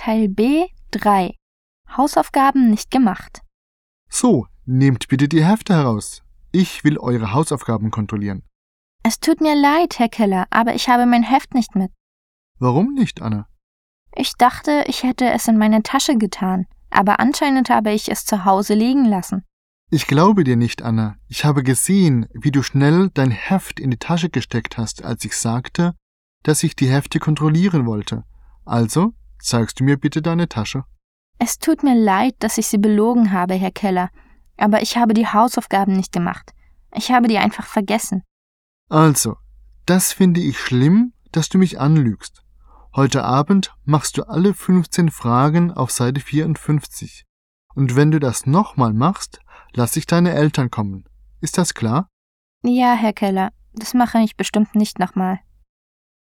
Teil B 3. Hausaufgaben nicht gemacht. So, nehmt bitte die Hefte heraus. Ich will eure Hausaufgaben kontrollieren. Es tut mir leid, Herr Keller, aber ich habe mein Heft nicht mit. Warum nicht, Anna? Ich dachte, ich hätte es in meine Tasche getan, aber anscheinend habe ich es zu Hause liegen lassen. Ich glaube dir nicht, Anna. Ich habe gesehen, wie du schnell dein Heft in die Tasche gesteckt hast, als ich sagte, dass ich die Hefte kontrollieren wollte. Also, zeigst du mir bitte deine Tasche. Es tut mir leid, dass ich Sie belogen habe, Herr Keller, aber ich habe die Hausaufgaben nicht gemacht. Ich habe die einfach vergessen. Also, das finde ich schlimm, dass du mich anlügst. Heute Abend machst du alle 15 Fragen auf Seite 54. Und wenn du das nochmal machst, lass ich deine Eltern kommen. Ist das klar? Ja, Herr Keller, das mache ich bestimmt nicht nochmal.